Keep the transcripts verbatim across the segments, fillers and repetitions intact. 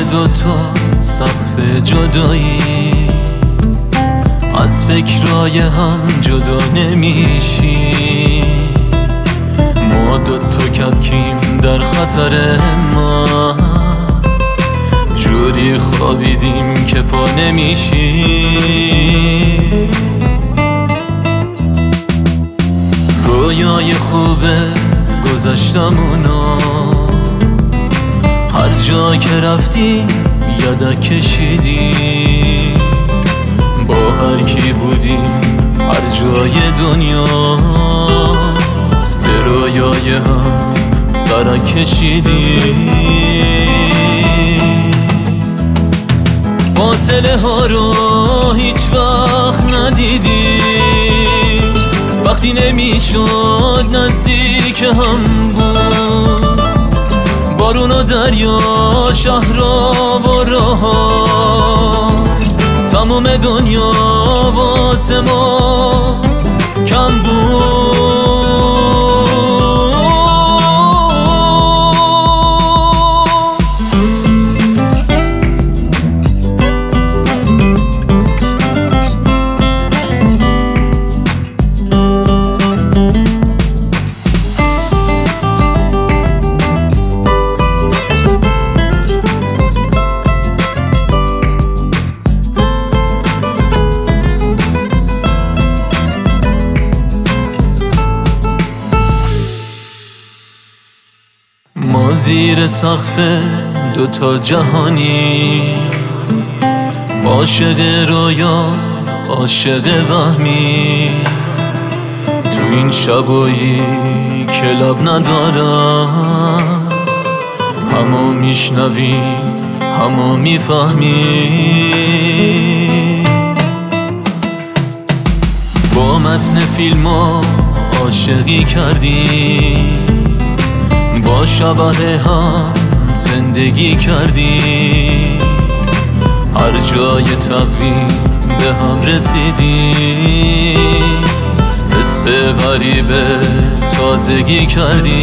دوتا سقف جدایی، از فکرای هم جدا نمیشی. ما دوتا کپکیم در خطر ما، جوری خوابیدیم که پا نمیشی. رویای خوبه گذشتمونو، هر جا که رفتی یادک کشیدی. با هر کی بودیم هر جای دنیا، به رویای هم سرک کشیدی. فاصله ها رو هیچ وقت ندیدی، وقتی نمیشد نزدیک هم بود. بارون و دریا، شهرها و راه‌ها، تموم دنیا واسه ما کم بود. ما زیر سقف دوتا جهانی، عاشق رویا عاشق وهمی. تو این شبایی که لب ندارم، همو میشنوی همو میفهمی. با متن فیلم عاشقی کردی، با شبه هم زندگی کردی. هر جای تقویم به هم رسیدی، حس غریبه تازگی کردی.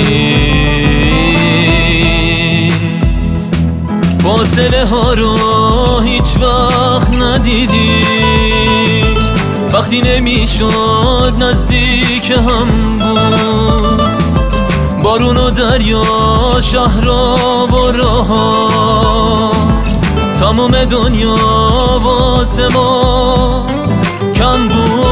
فاصله ها رو هیچ وقت ندیدی، وقتی نمیشد نزدیک هم بود. بارون و دریا، شهرها و راه‌ها، تموم دنیا واسه ما کم بود.